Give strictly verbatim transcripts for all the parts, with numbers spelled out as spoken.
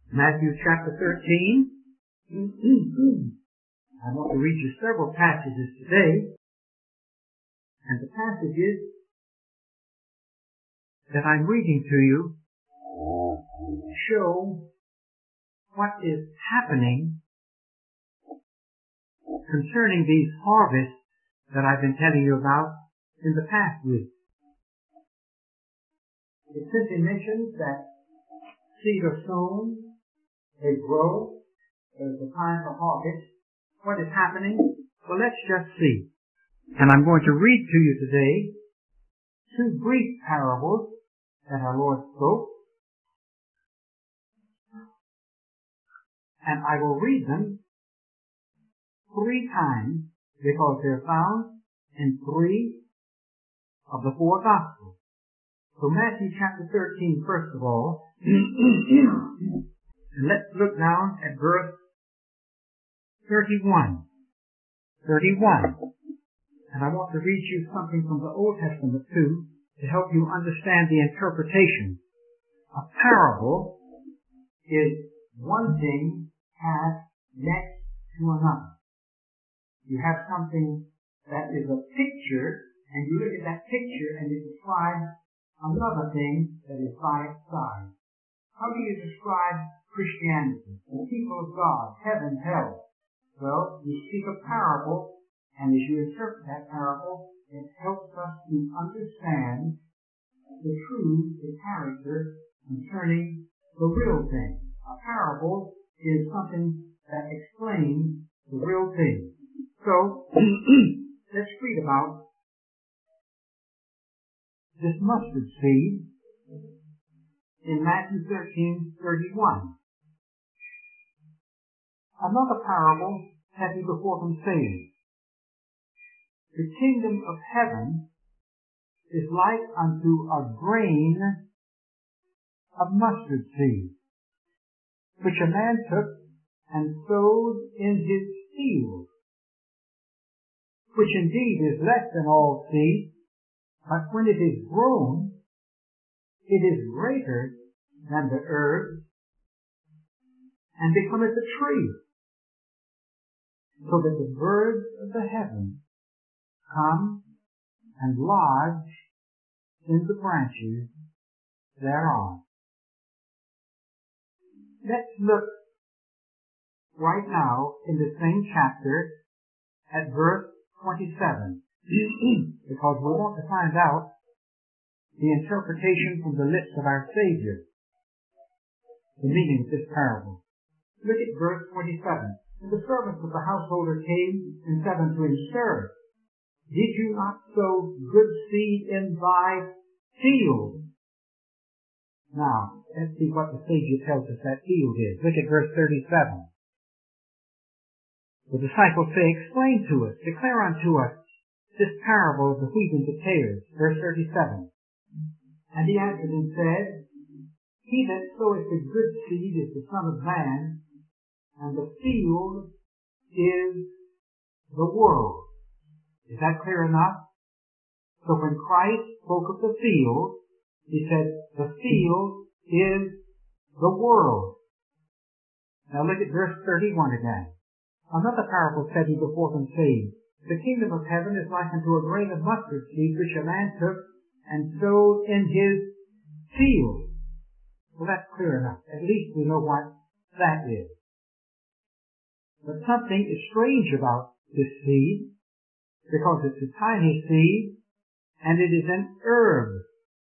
Matthew chapter thirteen. I want to read you several passages today. And the passages that I'm reading to you show what is happening concerning these harvests that I've been telling you about in the past week. It simply mentions that seed are sown, they grow, there's a time for harvest. What is happening? Well, let's just see. And I'm going to read to you today two brief parables that our Lord spoke. And I will read them three times because they're found in three of the four Gospels. So Matthew chapter thirteen, first of all. Let's look down at verse thirty-one. thirty-one. And I want to read you something from the Old Testament too to help you understand the interpretation. A parable is one thing has next to another. You have something that is a picture, and you look at that picture and you describe another thing that is by its side. How do you describe Christianity, the people of God, heaven, hell? Well, you speak a parable, and as you interpret that parable, it helps us to understand the truth, the character concerning the real thing. A parable is something that explains the real thing. So, let's read about this mustard seed in Matthew thirteen thirty-one. Another parable had he before them saying, the kingdom of heaven is like unto a grain of mustard seed, which a man took and sowed in his field, which indeed is less than all seed, but when it is grown, it is greater than the herb, and becometh a tree, so that the birds of the heaven come and lodge in the branches thereof. Let's look right now in the same chapter at verse twenty-seven, because we want to find out the interpretation from the lips of our Savior, the meaning of this parable. Look at verse twenty-seven. And the servants of the householder came and said unto him, Sir, did you not sow good seed in thy field? Now, let's see what the Savior tells us that field is. Look at verse thirty-seven. The disciples say, Explain to us, declare unto us this parable of the wheat and the tares. Verse thirty-seven. And he answered and said, He that soweth the good seed is the Son of Man, and the field is the world. Is that clear enough? So when Christ spoke of the field, he said, the field is the world. Now look at verse thirty-one again. Another parable said he before them, saying, The kingdom of heaven is like unto a grain of mustard seed, which a man took and sowed in his field. Well, that's clear enough. At least we know what that is. But something is strange about this seed, because it's a tiny seed, and it is an herb.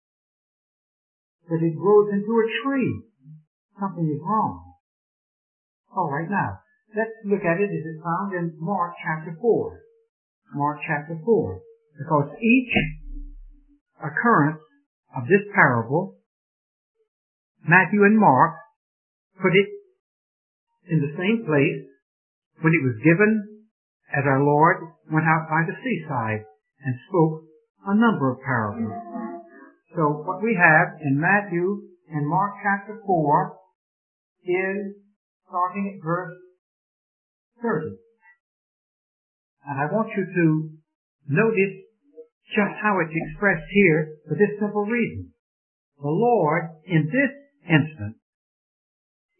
But it grows into a tree. Something is wrong. All right, now, let's look at it as it's found in Mark chapter four. Mark chapter four. Because each occurrence of this parable, Matthew and Mark put it in the same place when it was given as our Lord went out by the seaside and spoke a number of parables. So what we have in Matthew and Mark chapter four is starting at verse thirty. And I want you to notice just how it's expressed here for this simple reason. The Lord, in this instance,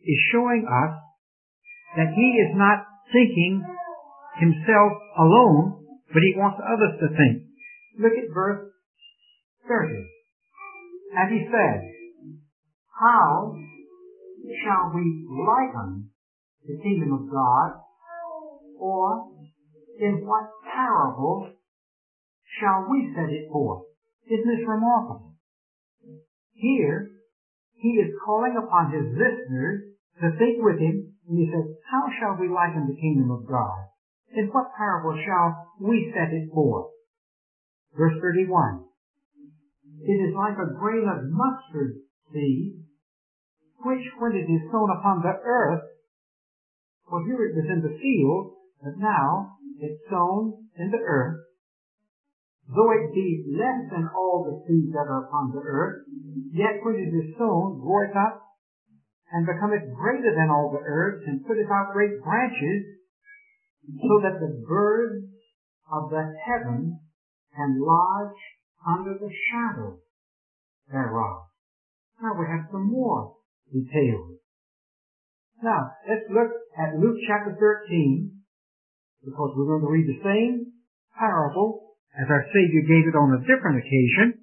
is showing us that he is not thinking himself alone, but he wants others to think. Look at verse thirty. And he said, how shall we liken the kingdom of God, or in what parable shall we set it forth? Isn't this remarkable? Here, he is calling upon his listeners to think with him, and he says, how shall we liken the kingdom of God? In what parable shall we set it forth? Verse thirty-one. It is like a grain of mustard seed, which when it is sown upon the earth, well, here it was in the field, but now it's sown in the earth. Though it be less than all the seeds that are upon the earth, yet when it is sown, groweth up, and becometh greater than all the herbs, and putteth out great branches, so that the birds of the heaven can lodge under the shadow thereof. Now we have some more details. Now, let's look at Luke chapter thirteen, because we're going to read the same parable as our Savior gave it on a different occasion.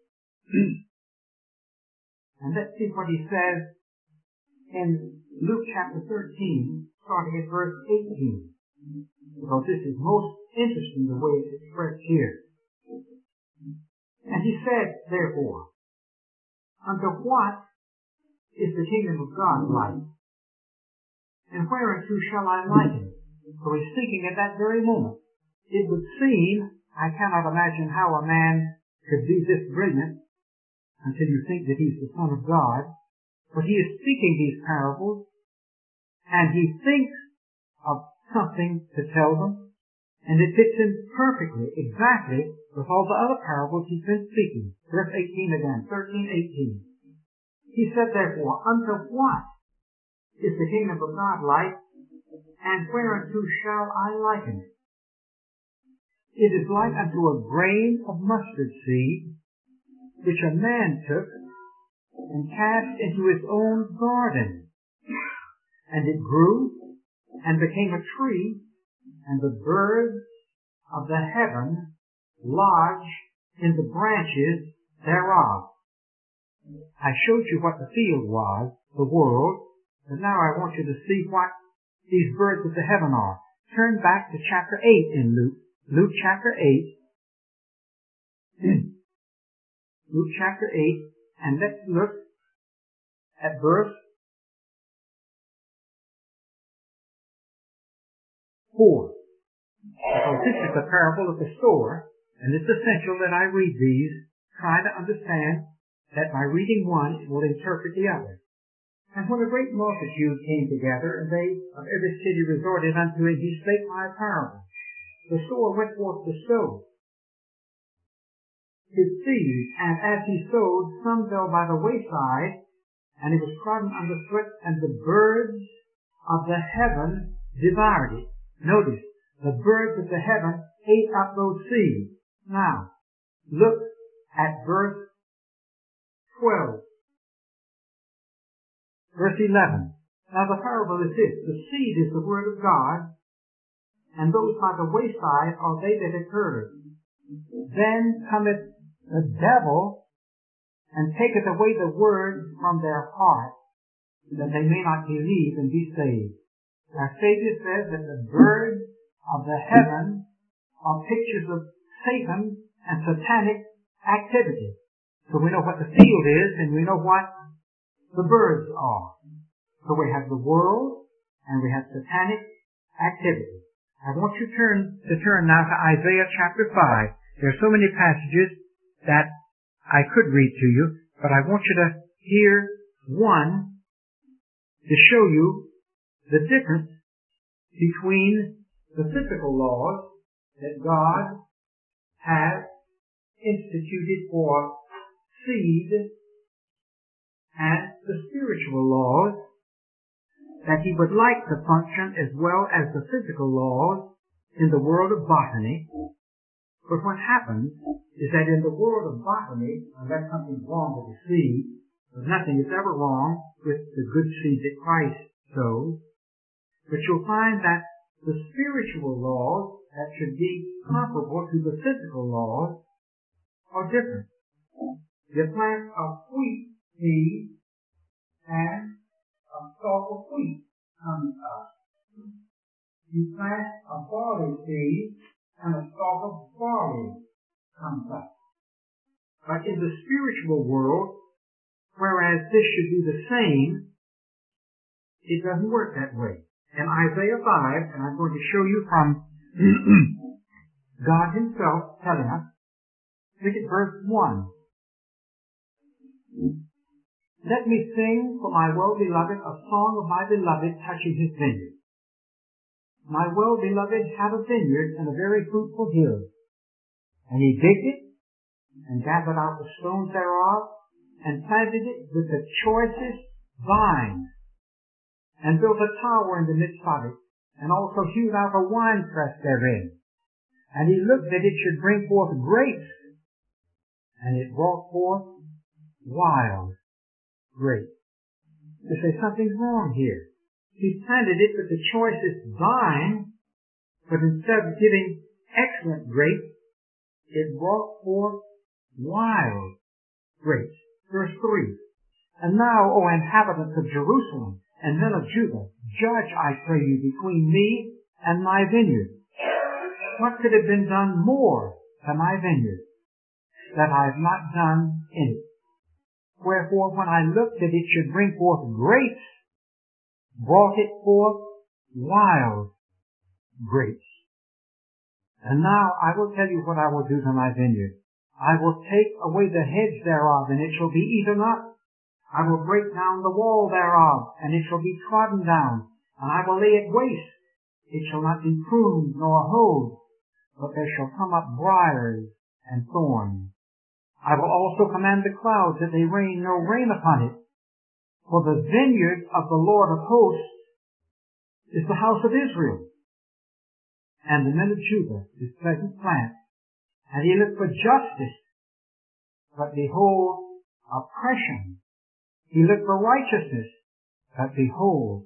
And let's see what he says in Luke chapter thirteen, starting at verse eighteen. Because this is most interesting the way it's expressed here. And he said, therefore, unto what is the kingdom of God like? And whereunto shall I liken it? So he's thinking at that very moment. It would seem, I cannot imagine how a man could be this brilliant until you think that he's the Son of God. But he is speaking these parables, and he thinks of something to tell them, and it fits in perfectly, exactly, with all the other parables he's been speaking. Verse eighteen again, thirteen, eighteen. He said, therefore, unto what is the kingdom of God like, and whereunto shall I liken it? It is like unto a grain of mustard seed, which a man took and cast into his own garden. And it grew and became a tree, and the birds of the heaven lodge in the branches thereof. I showed you what the field was, the world, but now I want you to see what these birds of the heaven are. Turn back to chapter eight in Luke. Luke chapter eight. Luke chapter eight, and let's look at verse four. Because this is the parable of the sower, and it's essential that I read these, try to understand that by reading one, it will interpret the other. And when a great multitude came together, and they of every city resorted unto him, he spake by a parable. The sower went forth to sow his seed, and as he sowed, some fell by the wayside, and it was trodden under foot, and the birds of the heaven devoured it. Notice, the birds of the heaven ate up those seeds. Now, look at verse twelve. Verse eleven. Now the parable is this. The seed is the word of God, and those by the wayside are they that have heard. Then cometh the devil, and taketh away the word from their heart, that they may not believe and be saved. Our Savior says that the birds of the heaven are pictures of Satan and satanic activity. So we know what the field is, and we know what the birds are. So we have the world, and we have satanic activity. I want you to turn, to turn now to Isaiah chapter five. There are so many passages that I could read to you, but I want you to hear one to show you the difference between the physical laws that God has instituted for seed and the spiritual laws that he would like to function as well as the physical laws in the world of botany. But what happens is that in the world of botany, unless something's wrong with the seed, Nothing is ever wrong with the good seed that Christ sows, but you'll find that the spiritual laws that should be comparable to the physical laws are different. You plant a wheat seed and a stalk of wheat comes up. You plant a barley seed and a stalk of barley comes up. But in the spiritual world, whereas this should be the same, it doesn't work that way. In Isaiah five, and I'm going to show you from God himself telling us, look at verse one. Let me sing for my well-beloved a song of my beloved touching his vineyard. My well-beloved had a vineyard and a very fruitful hill. And he digged it, and gathered out the stones thereof, and planted it with the choicest vines, and built a tower in the midst of it, and also hewed out a winepress therein. And he looked that it should bring forth grapes, and it brought forth wild grapes. You say something's wrong here. He planted it with the choicest vine, but instead of giving excellent grapes, it brought forth wild grapes. Verse three. And now, O inhabitants of Jerusalem, and men of Judah, judge, I pray you, between me and my vineyard. What could have been done more to my vineyard that I have not done in it? Wherefore, when I looked that it should bring forth grapes, brought it forth wild grapes. And now I will tell you what I will do to my vineyard. I will take away the hedge thereof, and it shall be eaten up. I will break down the wall thereof, and it shall be trodden down, and I will lay it waste. It shall not be pruned nor hoed, but there shall come up briars and thorns. I will also command the clouds that they rain no rain upon it. For the vineyard of the Lord of hosts is the house of Israel, and the men of Judah his pleasant plant. And he looked for justice, but behold, oppression. He looked for righteousness, but behold,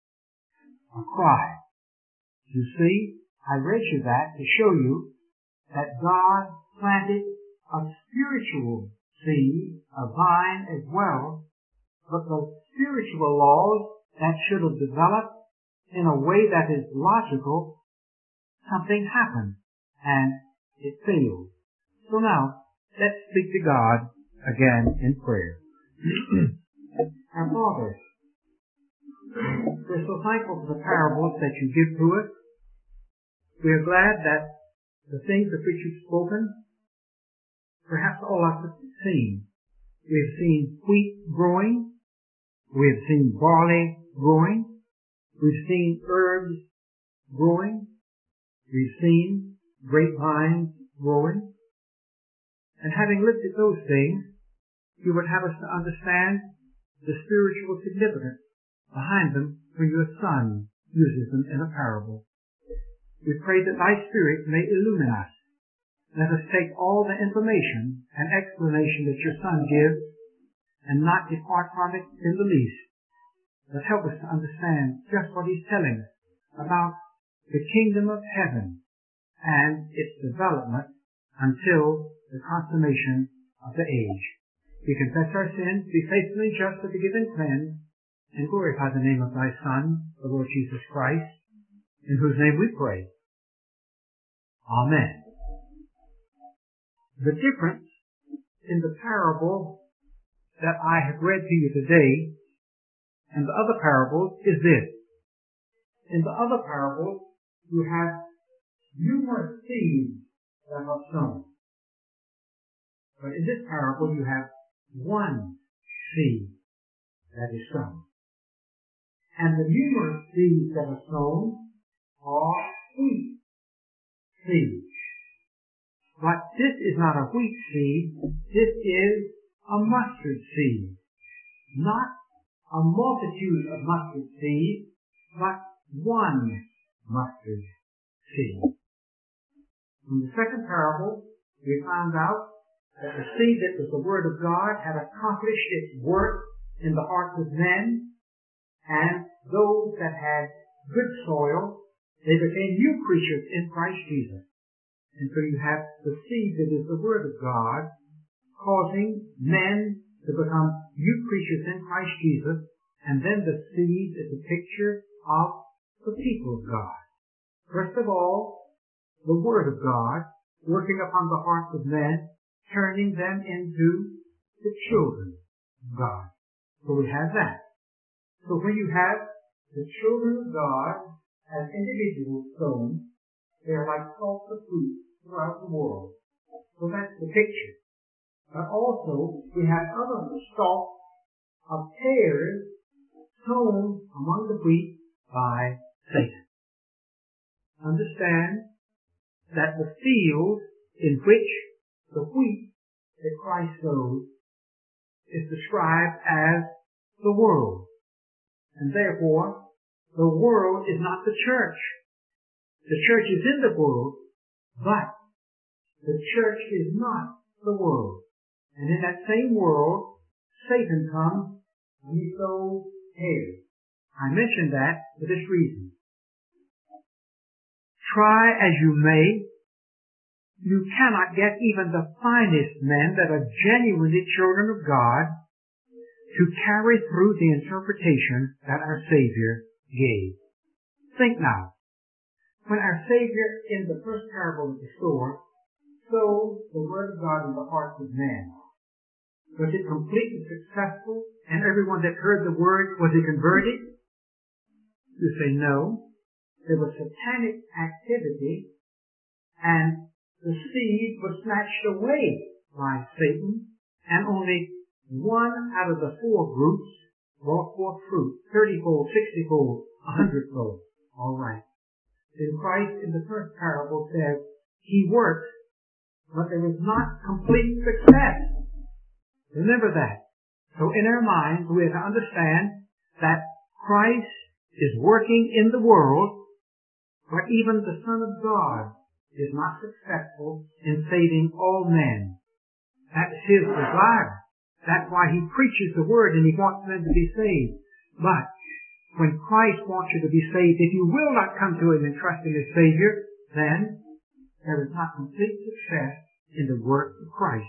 a cry. You see, I read you that to show you that God planted a spiritual seed, a vine as well, but the spiritual laws that should have developed in a way that is logical, something happened, and it failed. So now, let's speak to God again in prayer. Our Father, we're so thankful for the parables that you give to us. We are glad that the things of which you've spoken, perhaps all of us have seen. We have seen wheat growing. We have seen barley growing. We've seen herbs growing. We've seen grapevines growing. And having looked at those things, you would have us to understand the spiritual significance behind them when your Son uses them in a parable. We pray that thy Spirit may illumine us. Let us take all the information and explanation that your Son gives and not depart from it in the least, but help us to understand just what he's telling us about the kingdom of heaven and its development until the consummation of the age. We confess our sins, be faithfully just to forgive and cleanse, and glorify the name of thy Son, the Lord Jesus Christ, in whose name we pray. Amen. The difference in the parable that I have read to you today and the other parables is this. In the other parables, you have numerous seeds that are sown. But in this parable, you have one seed that is sown. And the numerous seeds that are sown are wheat seeds. But this is not a wheat seed. This is a mustard seed. Not a multitude of mustard seeds, but one mustard seed. In the second parable, we found out that the seed that was the Word of God had accomplished its work in the hearts of men, and those that had good soil, they became new creatures in Christ Jesus. And so you have the seed that is the Word of God causing men to become new creatures in Christ Jesus, and then the seed is a picture of the people of God. First of all, the Word of God working upon the hearts of men, turning them into the children of God. So we have that. So when you have the children of God as individuals sown, they are like stalks of fruit throughout the world. So that's the picture. But also, we have other stalks of tares sown among the wheat by Satan. Understand that the field in which the wheat that Christ sows is described as the world. And therefore, the world is not the church. The church is in the world, but the church is not the world. And in that same world, Satan comes and he sows tares. I mention that for this reason. Try as you may, you cannot get even the finest men that are genuinely children of God to carry through the interpretation that our Savior gave. Think now. When our Savior in the first parable of the sower sowed the Word of God in the hearts of men, was it completely successful? And everyone that heard the Word, was it converted? You say no. There was satanic activity, and the seed was snatched away by Satan, and only one out of the four groups brought forth fruit, thirty-fold, sixty-fold, a hundred-fold. All right. Then Christ in the first parable says, He works, but there is not complete success. Remember that. So in our minds, we have to understand that Christ is working in the world, but even the Son of God is not successful in saving all men. That is His desire. That's why He preaches the Word and He wants men to be saved. But when Christ wants you to be saved, if you will not come to Him and trust in His Savior, then there is not complete success in the work of Christ.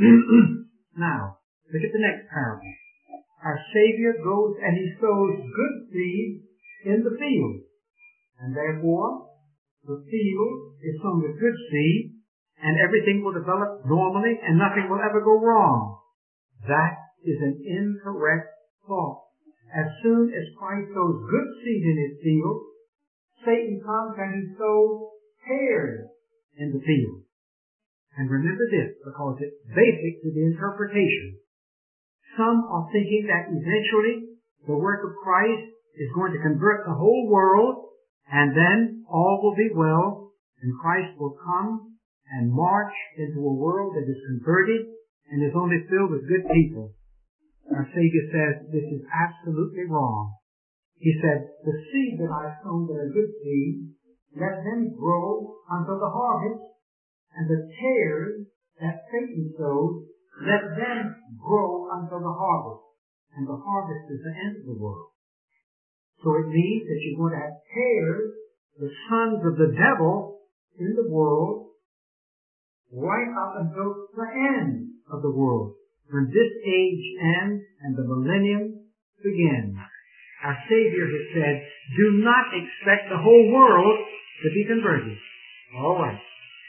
Now, look at the next parable. Our Savior goes and He sows good seed in the field. And therefore, the field is sown with good seed, and everything will develop normally, and nothing will ever go wrong. That is an incorrect thought. As soon as Christ sows good seed in His field, Satan comes and he sows tares in the field. And remember this, because it's basic to the interpretation. Some are thinking that eventually the work of Christ is going to convert the whole world, and then all will be well, and Christ will come and march into a world that is converted and is only filled with good people. Our Savior says this is absolutely wrong. He said, the seed that I sown that are good seed, let them grow until the harvest, and the tares that Satan sows, let them grow until the harvest. And the harvest is the end of the world. So it means that you're going to have tares, the sons of the devil, in the world, right up until the end of the world. When this age ends and the millennium begins. Our Savior has said, do not expect the whole world to be converted. All right.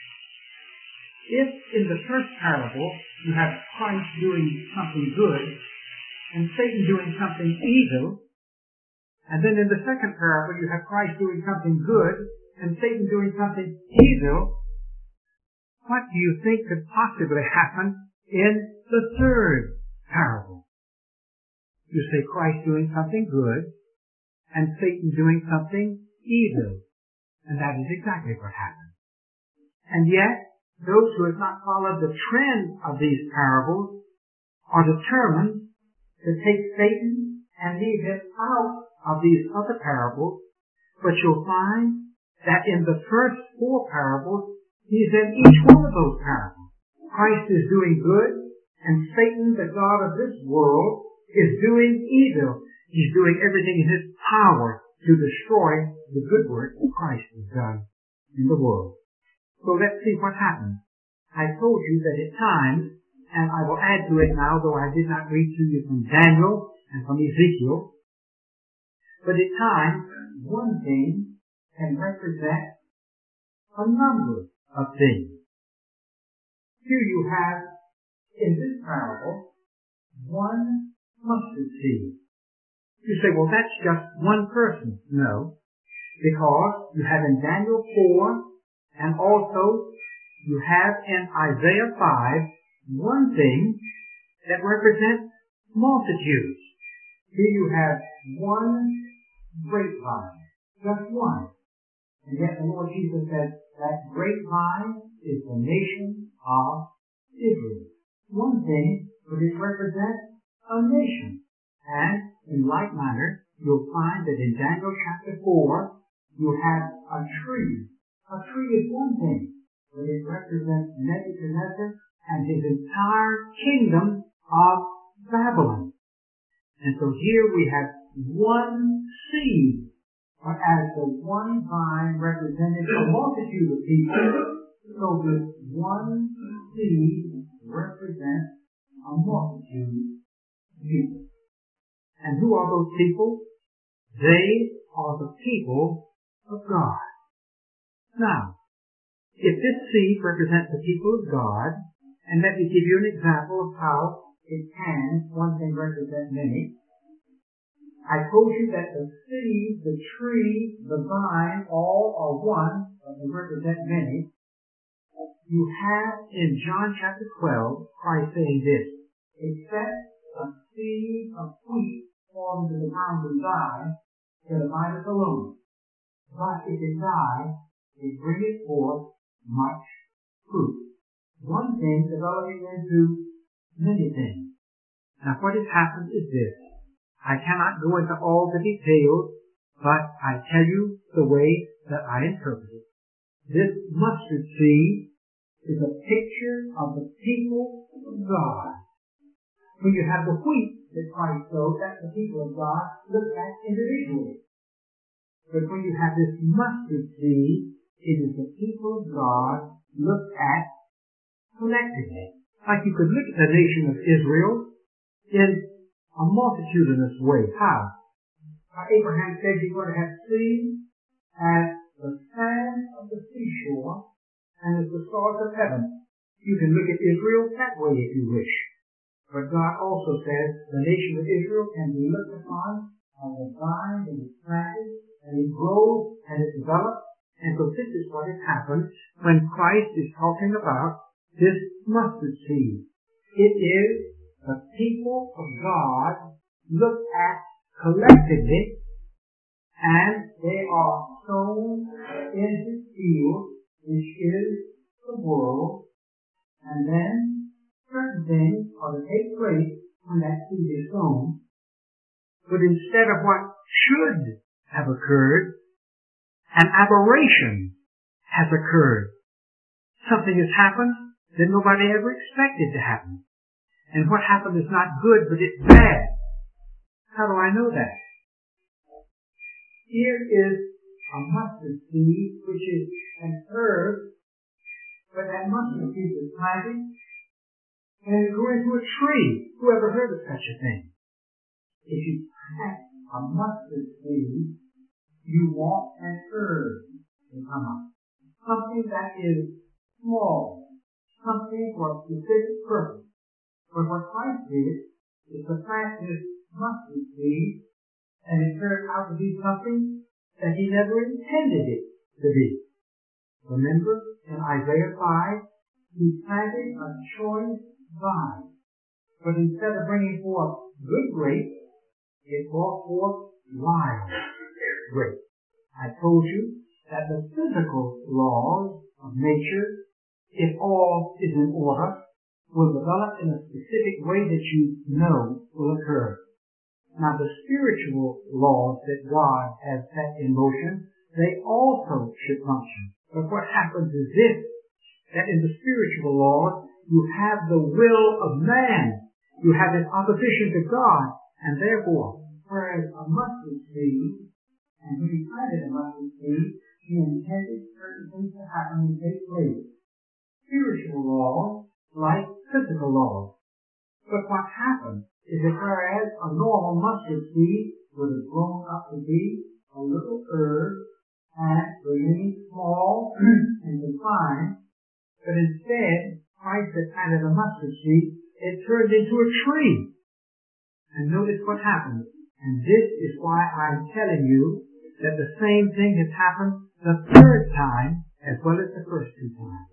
If in the first parable you have Christ doing something good and Satan doing something evil, and then in the second parable you have Christ doing something good and Satan doing something evil, what do you think could possibly happen in the third parable? You say Christ doing something good and Satan doing something evil. And that is exactly what happened. And yet, those who have not followed the trend of these parables are determined to take Satan and leave him out of these other parables, but you'll find that in the first four parables, he's in each one of those parables. Christ is doing good, and Satan, the god of this world, is doing evil. He's doing everything in his power to destroy the good work that Christ has done in the world. So let's see what happens. I told you that at times, and I will add to it now, though I did not read to you from Daniel and from Ezekiel, but at times, one thing can represent a number of things. Here you have, in this parable, one mustard seed. You say, well, that's just one person. No, because you have in Daniel four, and also you have in Isaiah five, one thing that represents multitudes. Here you have one grapevine, just one. And yet the Lord Jesus says that grapevine is the nation of Israel. One thing, but it represents a nation. And in like manner, you'll find that in Daniel chapter four, you have a tree. A tree is one thing, but it represents Nebuchadnezzar and his entire kingdom of Babylon. And so here we have one seed, but as the one vine represented a multitude of people, so this one seed represents a multitude of people. And who are those people? They are the people of God. Now, if this seed represents the people of God, and let me give you an example of how it can, one thing represent many. I told you that the seed, the tree, the vine, all are one, but they represent many. You have in John chapter twelve, Christ saying this, except a seed of wheat fall into the ground and die, it abideth alone. But if it die, it bringeth forth much fruit. One thing developing into many things. Now what has happened is this. I cannot go into all the details, but I tell you the way that I interpret it. This mustard seed is a picture of the people of God. When you have the wheat that Christ sowed, that's the people of God looked at individually. But when you have this mustard seed, it is the people of God looked at collectively. Like you could look at the nation of Israel in a multitudinous way. How? Now Abraham said you're going to have seed as the sand of the seashore and as the stars of heaven. You can look at Israel that way if you wish. But God also says the nation of Israel can be looked upon as a vine that is planted and it grows and it develops. And so this is what has happened when Christ is talking about this mustard seed. It is the people of God looked at collectively, and they are sown in his field, which is the world, and then certain things are to take place when that seed is sown. But instead of what should have occurred, an aberration has occurred. Something has happened that nobody ever expected to happen. And what happened is not good, but it's bad. How do I know that? Here is a mustard seed, which is an herb, but that mustard seed is planted, and it grew into a tree. Who ever heard of such a thing? If you plant a mustard seed, you want an herb to come up. Something that is small. Something for a specific purpose. But what Christ did is to plant this mustard seed, and it turned out to be something that he never intended it to be. Remember, in Isaiah five, he planted a choice vine. But instead of bringing forth good grapes, it brought forth wild grapes. I told you that the physical laws of nature, if all is in order, will develop in a specific way that you know will occur. Now the spiritual laws that God has set in motion, they also should function. But what happens is this, that in the spiritual laws, You have the will of man. You have this opposition to God. And therefore, whereas a mustard seed, and when he planted a mustard seed, he intended certain things to happen and take place. Spiritual laws like physical laws. But what happened is that whereas a normal mustard seed would have grown up to be a little herb and remained small and confined, but instead, Christ had planted a mustard seed, it turned into a tree. And notice what happened. And this is why I'm telling you that the same thing has happened the third time as well as the first two times.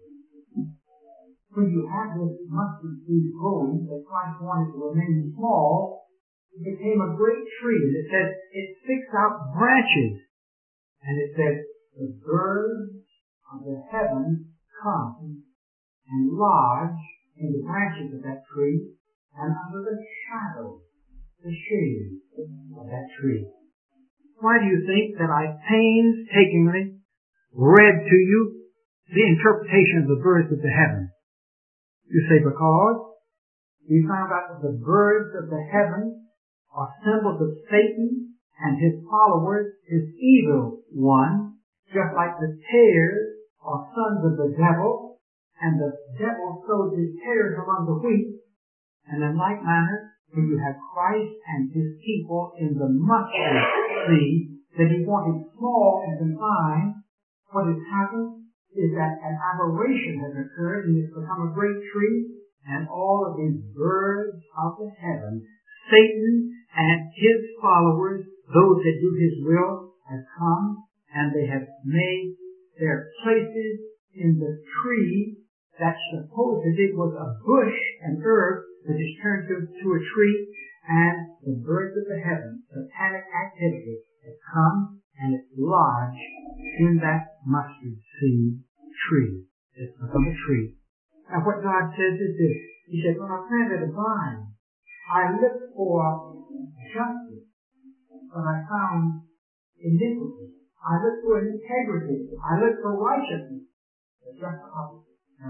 When you have this mustard seed growing that Christ wanted to remain small, it became a great tree. And it says it sticks out branches. And it says the birds of the heavens come and lodge in the branches of that tree and under the shadow, the shade of that tree. Why do you think that I painstakingly read to you the interpretation of the birds of the heavens? You say, because we found out that the birds of the heavens are symbols of Satan and his followers, his evil one, just like the tares are sons of the devil, and the devil sows his tares among the wheat. And in like manner, when you have Christ and his people in the mustard seed that he wanted small and confined, what has happened is that an aberration has occurred and it's become a great tree, and all of these birds of the heaven, Satan and his followers, those that do his will, have come and they have made their places in the tree that supposedly was a bush and herb that is turned to, to a tree, and the birds of the heaven, satanic activity, has come and it's lodged in that mustard seed tree. It's become a tree. Now what God says is this. He said, when I planted a vine, I looked for justice, but I found iniquity. I looked for integrity. I looked for righteousness. But just the opposite.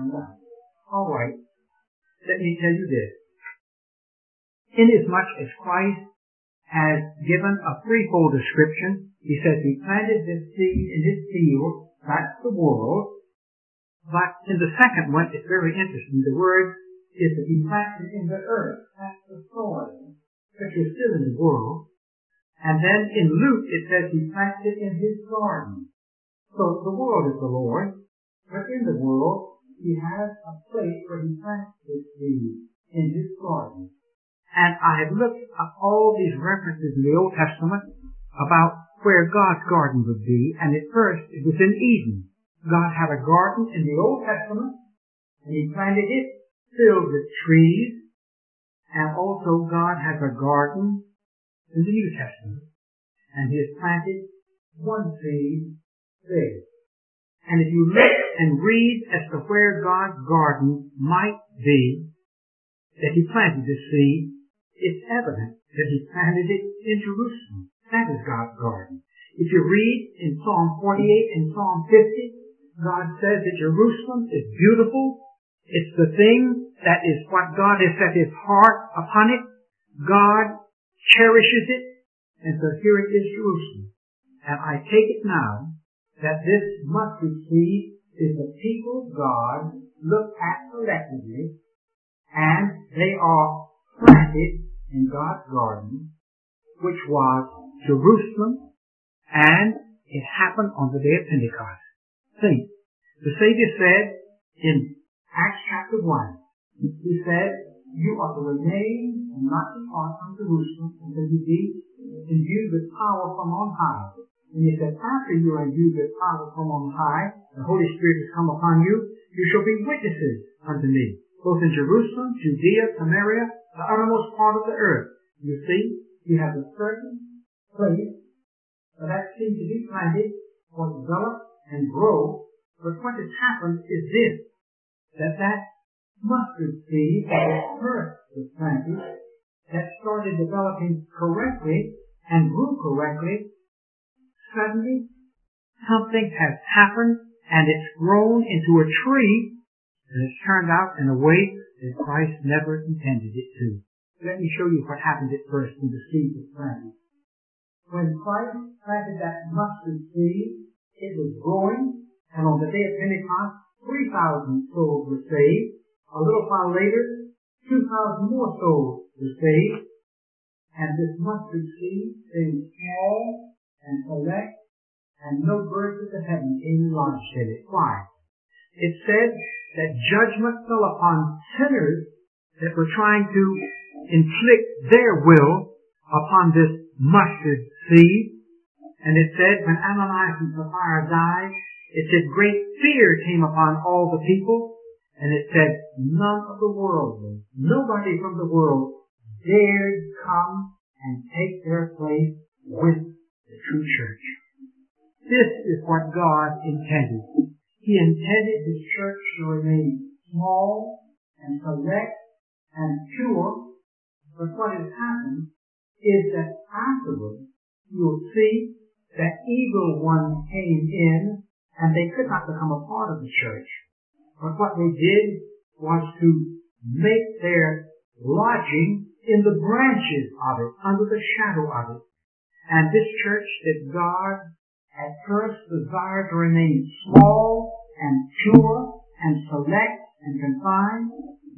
All right, let me tell you this. Inasmuch as Christ has given a threefold description, he says he planted this seed in his field, that's the world. But in the second one, it's very interesting. The word is that he planted in the earth, that's the soil, which is still in the world. And then in Luke, it says he planted in his garden. So the world is the Lord, but in the world, he has a place where he plants his seed in his garden. And I have looked at all these references in the Old Testament about where God's garden would be, and at first it was in Eden. God had a garden in the Old Testament, and he planted it filled with trees, and also God has a garden in the New Testament, and he has planted one seed there. And if you look and read as to where God's garden might be, that he planted this seed, it's evident that he planted it in Jerusalem. That is God's garden. If you read in Psalm forty-eight and Psalm fifty, God says that Jerusalem is beautiful. It's the thing that is what God has set his heart upon it. God cherishes it. And so here it is, Jerusalem. And I take it now that this mustard seed is the people of God looked at collectively, and they are planted in God's garden, which was Jerusalem, and it happened on the day of Pentecost. Think, the Savior said in Acts chapter one, he said, you are to remain and not depart from Jerusalem until you be endued with power from on high. And he said, after you are endued with power from on high, the Holy Spirit has come upon you, you shall be witnesses unto me, both in Jerusalem, Judea, Samaria, the uttermost part of the earth. You see, you have a certain place for that seed to be planted, or develop and grow. But what has happened is this, that that mustard seed that at first was planted, that started developing correctly and grew correctly, suddenly something has happened and it's grown into a tree And it's turned out in a way that Christ never intended it to. Let me show you what happened at first when the seed was planted. When Christ planted that mustard seed, it was growing, and on the day of Pentecost, three thousand souls were saved. A little while later, two thousand more souls were saved. And this mustard seed stayed small and select, and no birds of the heaven came and lodged in it. Why? It said that judgment fell upon sinners that were trying to inflict their will upon this mustard seed. And it said when Ananias and Sapphira died, it said great fear came upon all the people. And it said none of the worldly, nobody from the world dared come and take their place with the true church. This is what God intended. He intended His church to remain small and select and pure. But what has happened is that afterwards you'll see that evil ones came in and they could not become a part of the church. But what they did was to make their lodging in the branches of it, under the shadow of it. And this church that God at first desired to remain small and pure and select and confined,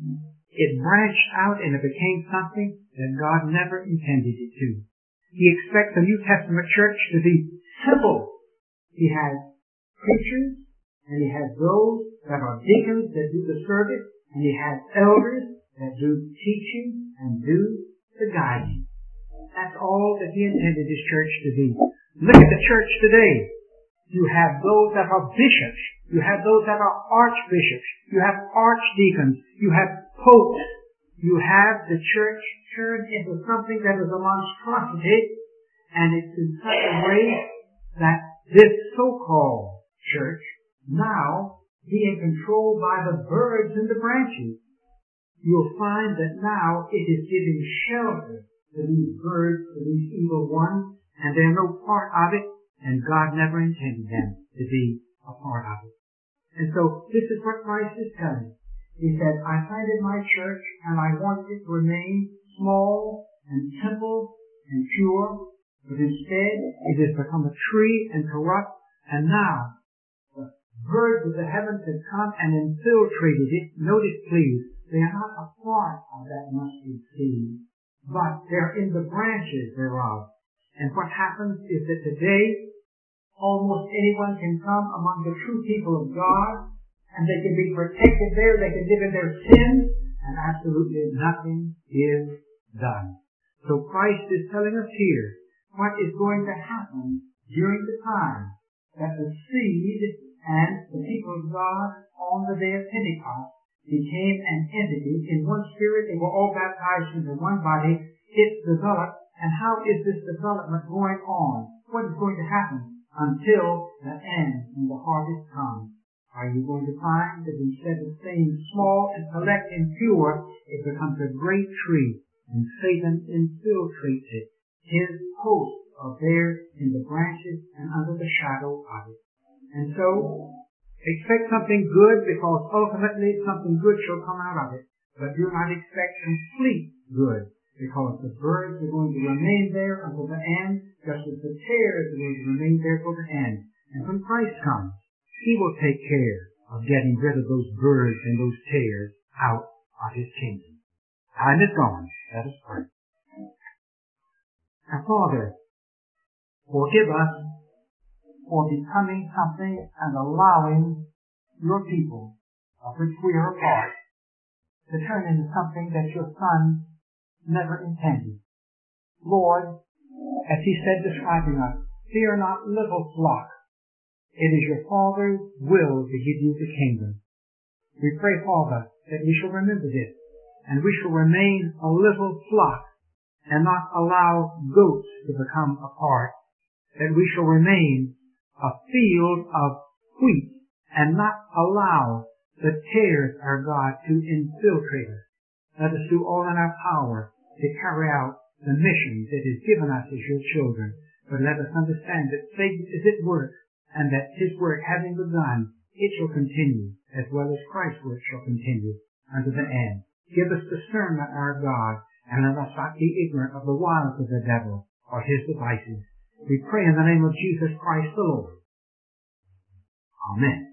it branched out and it became something that God never intended it to. He expects the New Testament church to be simple. He has preachers, and He has those that are deacons that do the service, and He has elders that do teaching and do the guiding. That's all that He intended His church to be. Look at the church today. You have those that are bishops. You have those that are archbishops. You have archdeacons. You have popes. You have the church turned into something that is a monstrosity, and it's in such a way that this so-called church now being controlled by the birds in the branches. You'll find that now it is giving shelter to these birds, to these evil ones, and they're no part of it, and God never intended them to be a part of it. And so this is what Christ is telling. He said, I planted my church, and I wanted it to remain small and simple and pure, but instead it has become a tree and corrupt, and now the birds of the heavens have come and infiltrated it. Notice, please, they are not a part of that mustard seed, but they're in the branches thereof. And what happens is that today, almost anyone can come among the true people of God, and they can be protected there, they can live in their sins, and absolutely nothing is done. So Christ is telling us here what is going to happen during the time that the seed and the people of God on the day of Pentecost became an entity in one spirit. They were all baptized into one body. It developed. And how is this development going on? What is going to happen until the end when the harvest comes? Are you going to find that instead of staying small and select and pure, it becomes a great tree, and Satan infiltrates it? His hosts are there in the branches and under the shadow of it. And so, expect something good, because ultimately something good shall come out of it. But do not expect complete good, because the birds are going to remain there until the end, just as the tares are going to remain there till the end. And when Christ comes, He will take care of getting rid of those birds and those tares out of His kingdom. Time is gone. Let us pray. Our Father, forgive us for becoming something and allowing Your people, of which we are a part, to turn into something that Your Son never intended. Lord, as He said describing us, fear not, little flock. It is Your Father's will to give you the kingdom. We pray, Father, that we shall remember this, and we shall remain a little flock, and not allow goats to become a part, that we shall remain a field of wheat, and not allow the tares, our God, to infiltrate us. Let us do all in our power to carry out the mission that is given us as Your children. But let us understand that Satan is at work, and that his work having begun, it shall continue, as well as Christ's work shall continue unto the end. Give us discernment, our God, and let us not be ignorant of the wiles of the devil or his devices. We pray in the name of Jesus Christ the Lord. Amen.